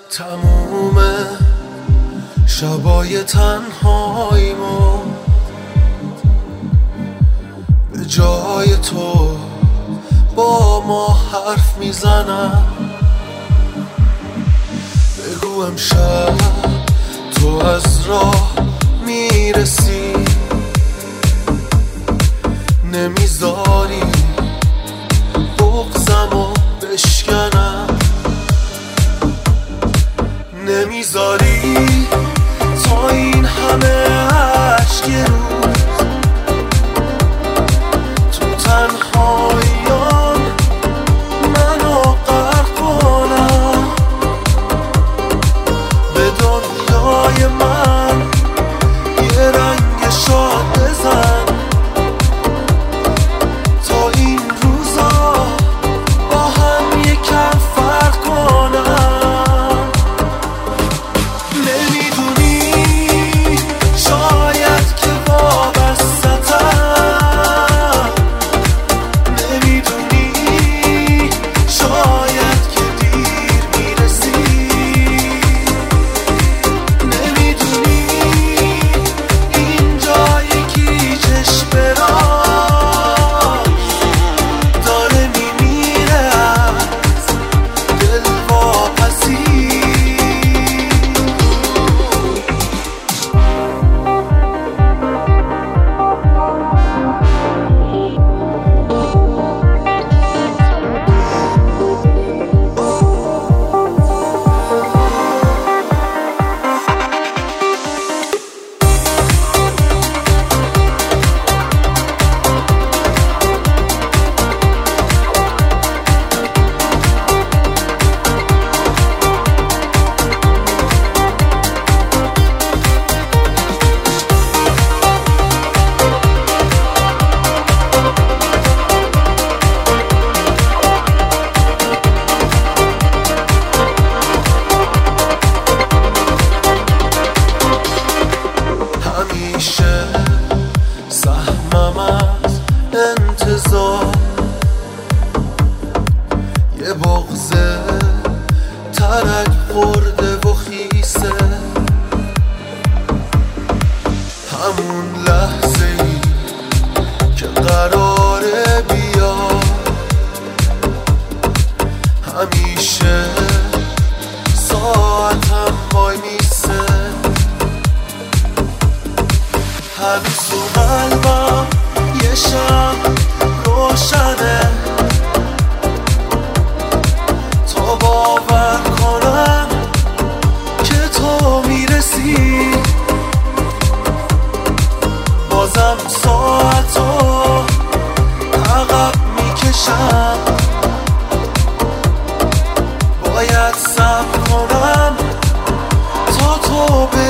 تموم شبای تنهاییمو به جای تو با ما حرف میزنم. بگو امشب تو از راه میرسی، نمیذاری بغضمو بشکنم، نمیذاری تا این همه عشق یه روز تو تنهاییام منو غرق کنم. به دنیای من یه رنگ شاد بزن تا این روزا با هم یکم فرق کنم. همیشه سهمم از انتظار یه بغض ترک خورده و خیسه. همون لحظه ای که قراره بیاد همیشه ساعتم وای میسه. هنوز تو قلبم یه شب روشنه تا باور کنم که تو میرسی. بازم ساعتو عقب میکشم، باید صبر کنم تا تو